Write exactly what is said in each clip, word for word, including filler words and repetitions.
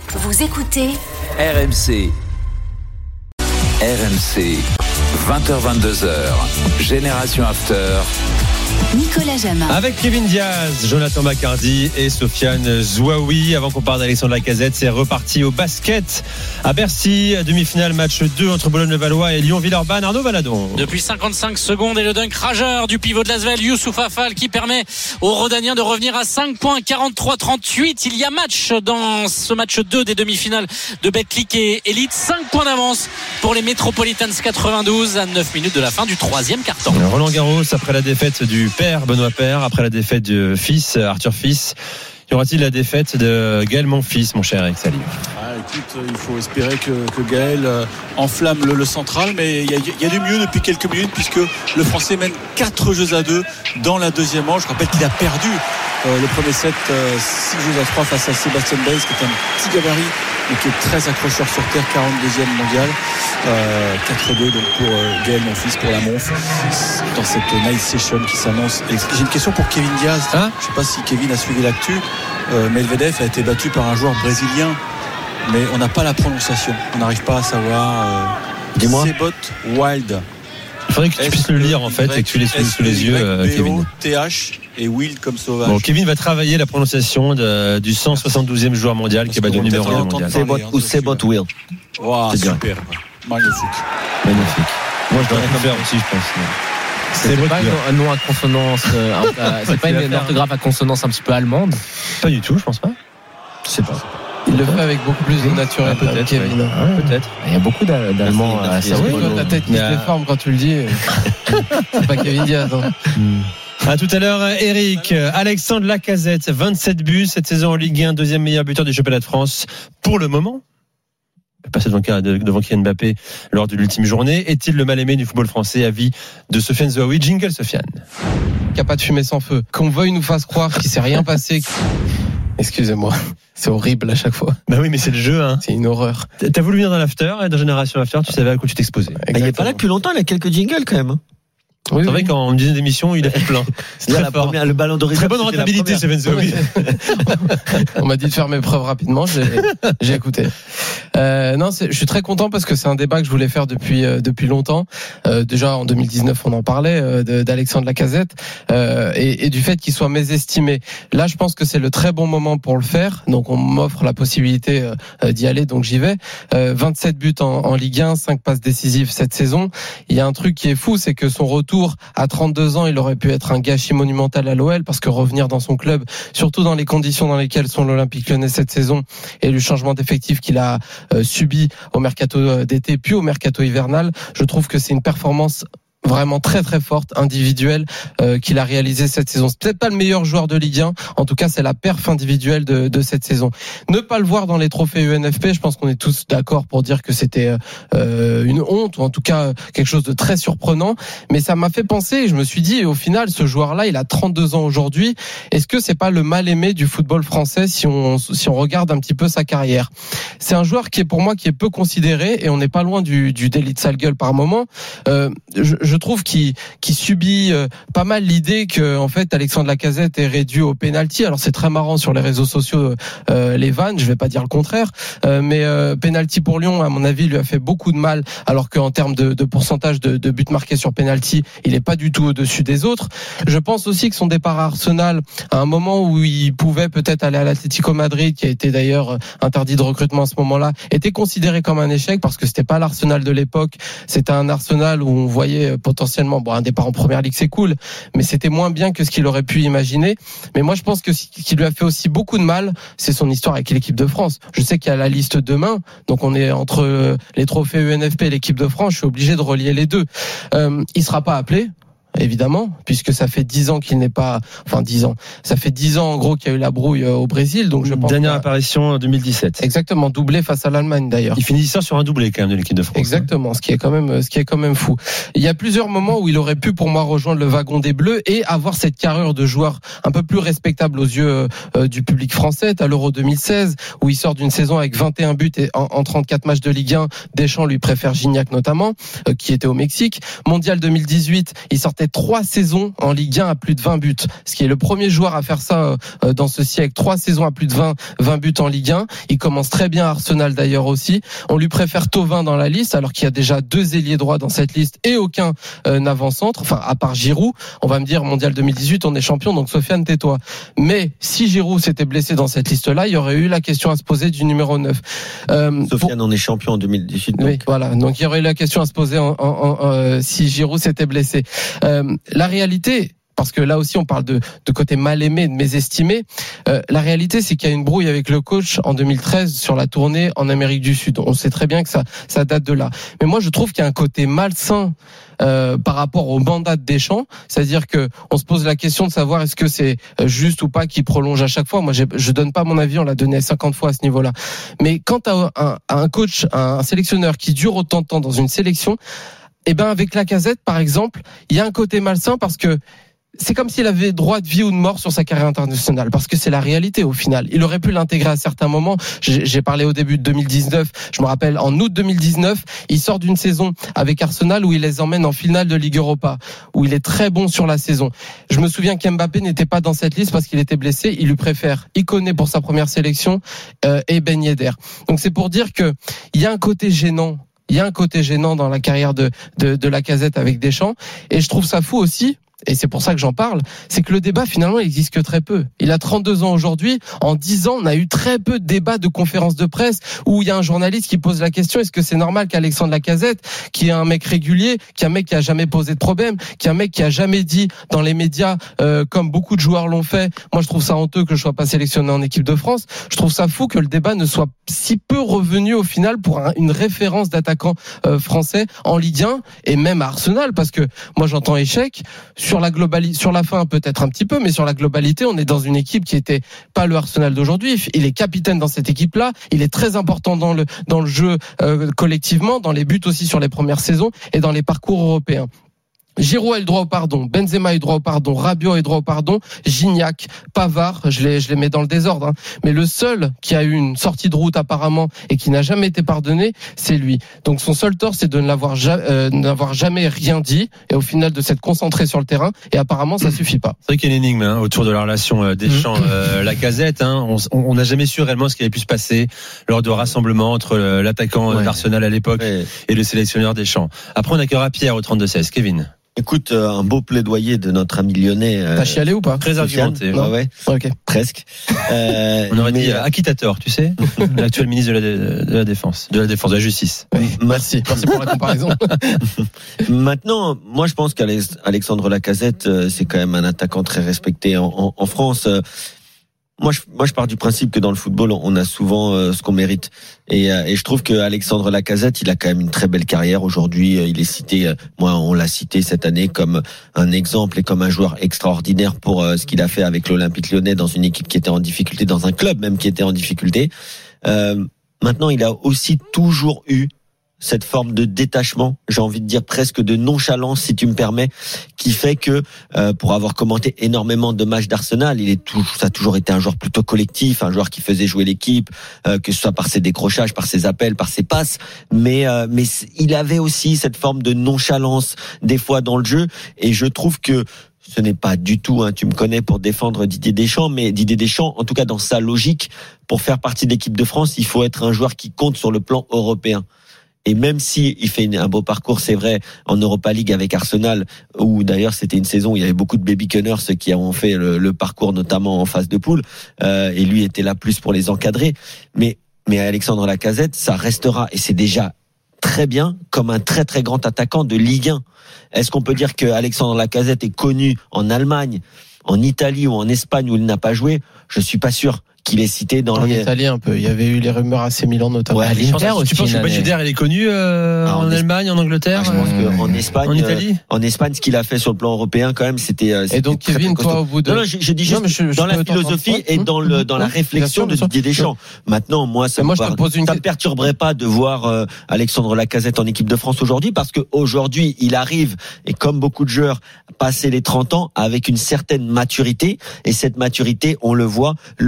Vous écoutez R M C. R M C, vingt heures vingt-deux heures, Génération After. Nicolas Jamin. Avec Kevin Diaz, Jonathan Bacardi et Sofiane Zouaoui. Avant qu'on parle d'Alexandre Lacazette, c'est reparti au basket à Bercy. Demi-finale, match deux entre Boulogne-le-Valois et Lyon-Villeurbanne. Arnaud Valadon. Depuis cinquante-cinq secondes et le dunk rageur du pivot de l'Asvel, Youssouf Affal, qui permet aux Rodaniens de revenir à cinq points, quarante-trois trente-huit. Il y a match dans ce match deux des demi-finales de Betclic et Elite. cinq points d'avance pour les Metropolitans quatre-vingt-douze à neuf minutes de la fin du troisième quart-temps. Roland Garros, après la défaite du père Benoît Paire, après la défaite du fils Arthur Fils, y aura-t-il la défaite de Gaël Monfils, mon cher Eric Salib? Ah, écoute, il faut espérer que, que Gaël euh, enflamme le, le central, mais il y, y a du mieux depuis quelques minutes puisque le Français mène quatre jeux à deux dans la deuxième manche. Je rappelle qu'il a perdu euh, le premier set euh, six jeux à trois face à Sébastien Baez, qui est un petit gabarit mais qui est très accrocheur sur terre, quarante-deuxième mondial. euh, quatre deux donc pour euh, Gaël Monfils, pour la Monf, dans cette night session qui s'annonce. J'ai une question pour Kevin Diaz. Hein Je ne sais pas si Kevin a suivi l'actu. euh, Medvedev a été battu par un joueur brésilien, mais on n'a pas la prononciation, on n'arrive pas à savoir. euh, Dis-moi. Sebot Wild. Il faudrait que tu puisses le lire en fait et que tu l'aies sous, sous les yeux, euh, Kevin. T H et Wild comme sauvage. Bon, Kevin va travailler la prononciation de, du cent soixante-douzième joueur mondial. Parce qui est battu numéro un mondial. Sebot ou Sebot Will. Wow, super, magnifique. Magnifique. Moi je dois le faire aussi, je pense. C'est, c'est pas un nom à consonance, euh, un, c'est pas une orthographe à consonance un petit peu allemande? Pas du tout, je pense pas. Je sais pas. Il le fait avec beaucoup plus de naturel, ah, peut-être, Kevin. Ouais, peut-être. Il y a beaucoup d'Allemands à ça. Oui, ta tête qui se déforme quand tu le dis. C'est pas Kevin Diaz. Hein. À tout à l'heure, Eric. Alexandre Lacazette, vingt-sept buts cette saison en Ligue un, deuxième meilleur buteur du championnat de France pour le moment. Passé devant, devant Kylian Mbappé lors de l'ultime journée. Est-il le mal-aimé du football français? Avis de Sofiane Zouaoui. Jingle, Sofiane. Qu'il n'y a pas de fumée sans feu. Qu'on veuille nous fasse croire qu'il ne s'est rien passé. Excusez-moi, c'est horrible à chaque fois. Bah oui, mais c'est le jeu, hein. C'est une horreur. T'as voulu venir dans l'after, dans Génération After, tu savais à quoi tu t'exposais. Il n'est pas là depuis longtemps, il a quelques jingles quand même. Oui, c'est oui. vrai qu'en dizaine d'émissions, il a fait plein. C'est très la fort. Première, le ballon d'or. Très bonne rentabilité, Sofiane Zouaoui. On m'a dit de faire mes preuves rapidement, j'ai, j'ai écouté. Euh, non, c'est, je suis très content parce que c'est un débat que je voulais faire depuis euh, depuis longtemps. Euh, déjà en deux mille dix-neuf, on en parlait euh, de, d'Alexandre Lacazette euh, et, et du fait qu'il soit mésestimé. Là, je pense que c'est le très bon moment pour le faire. Donc, on m'offre la possibilité euh, d'y aller, donc j'y vais. Euh, vingt-sept buts en, en Ligue un, cinq passes décisives cette saison. Il y a un truc qui est fou, c'est que son retour à trente-deux ans, il aurait pu être un gâchis monumental à l'O L parce que revenir dans son club, surtout dans les conditions dans lesquelles sont l'Olympique Lyonnais cette saison et le changement d'effectif qu'il a euh, subi au mercato d'été puis au mercato hivernal, je trouve que c'est une performance vraiment très très forte, individuelle, euh, qu'il a réalisé cette saison. C'est peut-être pas le meilleur joueur de Ligue un, en tout cas c'est la perf individuelle de, de cette saison. Ne pas le voir dans les trophées U N F P, je pense qu'on est tous d'accord pour dire que c'était euh, une honte, ou en tout cas quelque chose de très surprenant, mais ça m'a fait penser, je me suis dit, au final ce joueur-là, il a trente-deux ans aujourd'hui, est-ce que c'est pas le mal-aimé du football français si on, si on regarde un petit peu sa carrière? C'est un joueur qui est pour moi qui est peu considéré, et on n'est pas loin du, du délit de sale gueule par moment. Euh, je, je trouve qu'il, qu'il subit euh, pas mal l'idée que en fait Alexandre Lacazette est réduit au penalty. Alors c'est très marrant sur les réseaux sociaux euh, les vannes, je vais pas dire le contraire, euh, mais euh, penalty pour Lyon à mon avis lui a fait beaucoup de mal, alors qu'en termes de, de pourcentage de, de buts marqués sur penalty, il est pas du tout au-dessus des autres. Je pense aussi que son départ à Arsenal, à un moment où il pouvait peut-être aller à l'Atlético Madrid, qui a été d'ailleurs interdit de recrutement à ce moment-là, était considéré comme un échec parce que c'était pas l'Arsenal de l'époque, c'était un Arsenal où on voyait potentiellement, bon, un départ en première ligue c'est cool, mais c'était moins bien que ce qu'il aurait pu imaginer. Mais moi je pense que ce qui lui a fait aussi beaucoup de mal, c'est son histoire avec l'équipe de France. Je sais qu'il y a la liste demain, donc on est entre les trophées U N F P et l'équipe de France, je suis obligé de relier les deux. Euh, il sera pas appelé, évidemment, puisque ça fait dix ans qu'il n'est pas, enfin dix ans, ça fait dix ans en gros qu'il y a eu la brouille au Brésil, donc je pense. Dernière que... apparition en deux mille dix-sept. Exactement, doublé face à l'Allemagne d'ailleurs. Il finit ça sur un doublé quand même de l'équipe de France. Exactement, ce qui est quand même, ce qui est quand même fou. Il y a plusieurs moments où il aurait pu pour moi rejoindre le wagon des Bleus et avoir cette carrure de joueur un peu plus respectable aux yeux euh, du public français. À l'Euro deux mille seize où il sort d'une saison avec vingt et un buts et en, en trente-quatre matchs de Ligue un, Deschamps lui préfère Gignac notamment, euh, qui était au Mexique. Mondial deux mille dix-huit, il sortait fait trois saisons en Ligue un à plus de vingt buts, ce qui est le premier joueur à faire ça euh, dans ce siècle. Trois saisons à plus de vingt, vingt buts en Ligue un. Il commence très bien à Arsenal d'ailleurs aussi. On lui préfère Thauvin dans la liste, alors qu'il y a déjà deux ailiers droits dans cette liste et aucun euh, avant-centre. Enfin, à part Giroud, on va me dire Mondial deux mille dix-huit, on est champion, donc Sofiane, tais-toi. Mais si Giroud s'était blessé dans cette liste-là, il y aurait eu la question à se poser du numéro neuf. Euh, Sofiane, pour... on est champion en deux mille dix-huit. Donc. Oui, voilà. Donc il y aurait eu la question à se poser en, en, en, euh, si Giroud s'était blessé. Euh, la réalité, parce que là aussi on parle de, de côté mal aimé, de mésestimé. Euh, la réalité, c'est qu'il y a une brouille avec le coach en deux mille treize sur la tournée en Amérique du Sud. On sait très bien que ça, ça date de là. Mais moi, je trouve qu'il y a un côté malsain euh, par rapport au mandat de Deschamps, c'est-à-dire que on se pose la question de savoir est-ce que c'est juste ou pas qu'il prolonge à chaque fois. Moi, je donne pas mon avis, on l'a donné cinquante fois à ce niveau-là. Mais quand tu as un, un coach, un sélectionneur qui dure autant de temps dans une sélection, eh ben avec Lacazette, par exemple, il y a un côté malsain parce que c'est comme s'il avait droit de vie ou de mort sur sa carrière internationale, parce que c'est la réalité au final. Il aurait pu l'intégrer à certains moments. J'ai, j'ai parlé au début de deux mille dix-neuf, je me rappelle, en août deux mille dix-neuf, il sort d'une saison avec Arsenal où il les emmène en finale de Ligue Europa, où il est très bon sur la saison. Je me souviens qu'Mbappé n'était pas dans cette liste parce qu'il était blessé. Il lui préfère Ikoné pour sa première sélection euh, et Ben Yedder. Donc c'est pour dire que il y a un côté gênant. Il y a un côté gênant dans la carrière de, de, de Lacazette avec Deschamps. Et je trouve ça fou aussi, et c'est pour ça que j'en parle, c'est que le débat finalement il existe que très peu. Il a trente-deux ans aujourd'hui. En dix ans, on a eu très peu de débats de conférences de presse où il y a un journaliste qui pose la question, est-ce que c'est normal qu'Alexandre Lacazette, qui est un mec régulier, qui est un mec qui a jamais posé de problème, qui est un mec qui a jamais dit dans les médias, euh, comme beaucoup de joueurs l'ont fait, moi je trouve ça honteux que je sois pas sélectionné en équipe de France. Je trouve ça fou que le débat ne soit si peu revenu au final pour un, une référence d'attaquant euh, français en Ligue un et même à Arsenal, parce que moi j'entends échec. Sur la globalité, sur la fin peut-être un petit peu, mais sur la globalité, on est dans une équipe qui était pas le Arsenal d'aujourd'hui. Il est capitaine dans cette équipe-là. Il est très important dans le dans le jeu euh, collectivement, dans les buts aussi sur les premières saisons et dans les parcours européens. Giroud a le droit au pardon, Benzema a le droit au pardon, Rabiot a le droit au pardon, Gignac, Pavard, je les, je les mets dans le désordre, hein. Mais le seul qui a eu une sortie de route apparemment et qui n'a jamais été pardonné, c'est lui. Donc son seul tort, c'est de ne l'avoir ja- euh, n'avoir jamais rien dit et au final de s'être concentré sur le terrain, et apparemment ça suffit pas. C'est vrai qu'il y a une énigme hein, autour de la relation euh, Deschamps euh, Lacazette. Hein. On n'a jamais su réellement ce qui avait pu se passer lors du rassemblement entre euh, l'attaquant ouais. d'Arsenal à l'époque ouais. et le sélectionneur Deschamps. Après on accueillera Pierre au trente-deux seize. Kevin. Écoute, euh, un beau plaidoyer de notre ami lyonnais. Euh, T'as chialé ou pas? Très argumenté. Ouais, ouais. Ok. Presque. Euh, On aurait mais... dit euh, acquittateur, tu sais, l'actuel ministre de la, de la défense, de la défense, de la justice. Oui, merci. Merci pour la comparaison. Maintenant, moi, je pense qu'Alexandre Lacazette, c'est quand même un attaquant très respecté en, en, en France. Moi je, moi, je pars du principe que dans le football, on a souvent euh, ce qu'on mérite. Et, euh, et je trouve que Alexandre Lacazette, il a quand même une très belle carrière. Aujourd'hui, euh, il est cité, euh, moi, on l'a cité cette année comme un exemple et comme un joueur extraordinaire pour euh, ce qu'il a fait avec l'Olympique Lyonnais dans une équipe qui était en difficulté, dans un club même qui était en difficulté. Euh, maintenant, il a aussi toujours eu cette forme de détachement, j'ai envie de dire presque de nonchalance, si tu me permets, qui fait que, euh, pour avoir commenté énormément de matchs d'Arsenal, il est toujours, ça a toujours été un joueur plutôt collectif, un joueur qui faisait jouer l'équipe, euh, que ce soit par ses décrochages, par ses appels, par ses passes, mais euh, mais il avait aussi cette forme de nonchalance des fois dans le jeu, et je trouve que ce n'est pas du tout, hein, tu me connais pour défendre Didier Deschamps, mais Didier Deschamps, en tout cas dans sa logique, pour faire partie de l'équipe de France, il faut être un joueur qui compte sur le plan européen. Et même si il fait un beau parcours, c'est vrai, en Europa League avec Arsenal, où d'ailleurs c'était une saison où il y avait beaucoup de baby gunners qui ont fait le, le parcours, notamment en phase de poule, euh, et lui était là plus pour les encadrer. Mais, mais Alexandre Lacazette, ça restera, et c'est déjà très bien, comme un très très grand attaquant de Ligue un. Est-ce qu'on peut dire que Alexandre Lacazette est connu en Allemagne, en Italie ou en Espagne où il n'a pas joué? Je suis pas sûr qu'il est cité dans en les... Italie un peu. Il y avait eu les rumeurs à A C Milan notamment. Ouais, à l'Inter aussi. Tu penses que Bajidder il est connu euh, ah, en en Allemagne, en Angleterre? Ah, je pense euh, qu'en Espagne, en Italie, euh, en Espagne, ce qu'il a fait sur le plan européen, quand même, c'était. c'était et donc très, Kevin, très toi, au bout de. Non, non, je, je dis juste non, je, je dans la philosophie et dans le dans la réflexion de Didier Deschamps. Maintenant, moi, ça, moi, me, par... ça me perturberait pas de voir euh, Alexandre Lacazette en équipe de France aujourd'hui, parce que aujourd'hui, il arrive, et comme beaucoup de joueurs, passer les trente ans avec une certaine maturité, et cette maturité, on le voit, le leadership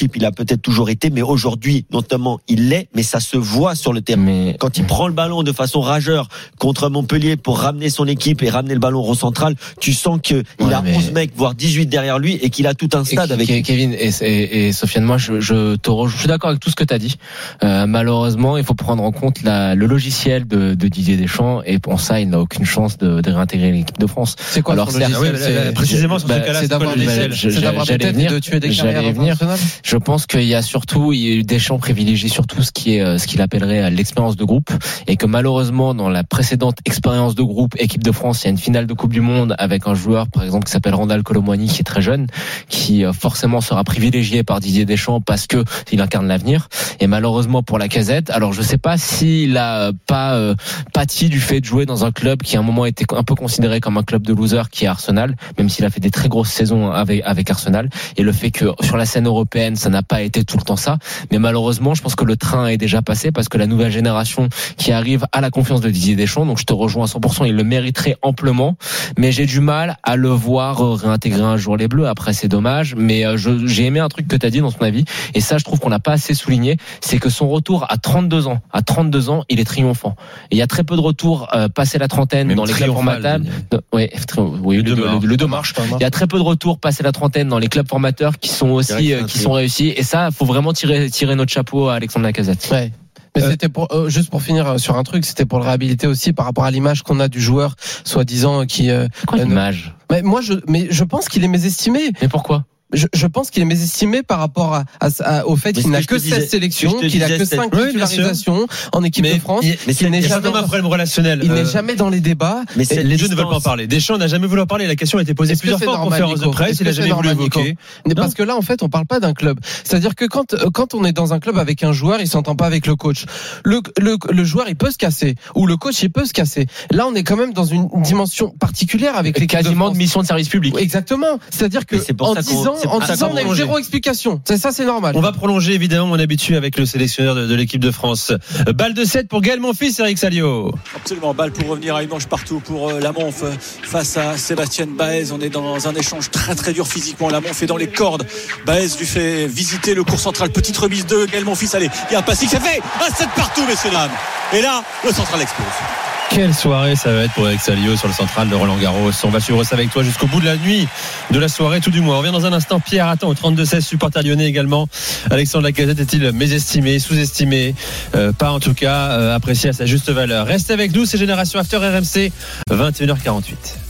leadership, il a peut-être toujours été, mais aujourd'hui, notamment, il l'est, mais ça se voit sur le terrain. Mais... Quand il prend le ballon de façon rageure contre Montpellier pour ramener son équipe et ramener le ballon au rond central, tu sens qu'il ouais, a mais... onze mecs, voire dix-huit derrière lui et qu'il a tout un stade et, avec lui. Kevin et, et, et Sofiane, moi, je, je te rejoins. Je suis d'accord avec tout ce que tu as dit. Euh, malheureusement, il faut prendre en compte la, le logiciel de, de Didier Deschamps, et pour ça, il n'a aucune chance de, de réintégrer l'équipe de France. C'est quoi alors le logiciel? Ah oui, c'est, là, précisément sur bah, ce cas-là, c'est d'avoir, le logiciel. c'est d'avoir j'allais peut-être venir, de tuer des j'allais carrières venir. internationales. Je pense qu'il y a surtout, il y a eu Deschamps privilégie surtout ce qui est euh, ce qu'il appellerait l'expérience de groupe, et que malheureusement dans la précédente expérience de groupe équipe de France, il y a une finale de Coupe du Monde avec un joueur par exemple qui s'appelle Randal Kolo Muani, qui est très jeune, qui euh, forcément sera privilégié par Didier Deschamps parce que il incarne l'avenir. Et malheureusement pour Lacazette, alors je sais pas s'il a pas euh, pâti du fait de jouer dans un club qui à un moment était un peu considéré comme un club de loser, qui est Arsenal, même s'il a fait des très grosses saisons avec avec Arsenal, et le fait que sur la scène européenne ça n'a pas été tout le temps ça, mais malheureusement je pense que le train est déjà passé, parce que la nouvelle génération qui arrive a la confiance de Didier Deschamps, donc je te rejoins à cent pour cent, il le mériterait amplement, mais j'ai du mal à le voir réintégrer un jour les Bleus. Après c'est dommage, mais je, j'ai aimé un truc que tu as dit dans ton avis, et ça je trouve qu'on n'a pas assez souligné, c'est que son retour à trente-deux ans, à trente-deux ans, il est triomphant. Et il y a très peu de retours euh, passé la trentaine même dans les clubs formateurs. Oui, oui, le, le, le, le, le deux marches. Il y a très peu de retours passé la trentaine dans les clubs formateurs qui sont aussi euh, qui sont réussis, et ça faut vraiment tirer tirer notre chapeau à Alexandre Lacazette. Ouais. Mais euh, c'était pour euh, juste pour finir sur un truc, c'était pour le réhabiliter aussi par rapport à l'image qu'on a du joueur soi-disant qui. Euh, Quoi euh, l'image? Mais moi je mais je pense qu'il est mésestimé. Mais pourquoi? Je, je pense qu'il est mésestimé par rapport à, à, à, au fait mais qu'il n'a que seize sélections, qu'il a que cinq oui, titularisations en équipe mais, de France. Il, mais qu'il n'est jamais un problème relationnel. Il euh, n'est jamais dans les débats. Mais les distance. deux ne veulent pas en parler. Deschamps n'a jamais voulu en parler. La question a été posée plusieurs fois en conférence de presse. Il n'a jamais voulu évoquer. Mais parce que là, en fait, on parle pas d'un club. C'est-à-dire que quand quand on est dans un club avec un joueur, il s'entend pas avec le coach. Le le le joueur, il peut se casser, ou le coach, il peut se casser. Là, on est quand même dans une dimension particulière avec les quasiment de mission de service public. Exactement. C'est-à-dire que en dix ans, en dix ans, on a eu zéro explication. C'est ça, c'est normal. On va prolonger évidemment mon habitude avec le sélectionneur de, de l'équipe de France. Balle de sept pour Gaël Monfils, Eric Salio. Absolument, balle pour revenir à une manche partout pour euh, la Monf face à Sébastien Baez. On est dans un échange très très dur physiquement. La Monf est dans les cordes. Baez lui fait visiter le court central. Petite remise de Gaël Monfils. Allez, il y a un passing, c'est fait. Un sept partout, messieurs dames. Et là, le central explose. Quelle soirée ça va être pour Eric Salio sur le central de Roland Garros. On va suivre ça avec toi jusqu'au bout de la nuit, de la soirée, tout du moins. On revient dans un instant. Pierre attend au trente-deux seize, supporter lyonnais également. Alexandre Lacazette est-il mésestimé, sous-estimé, euh, pas en tout cas euh, apprécié à sa juste valeur. Restez avec nous, c'est Génération After R M C, vingt et une heures quarante-huit.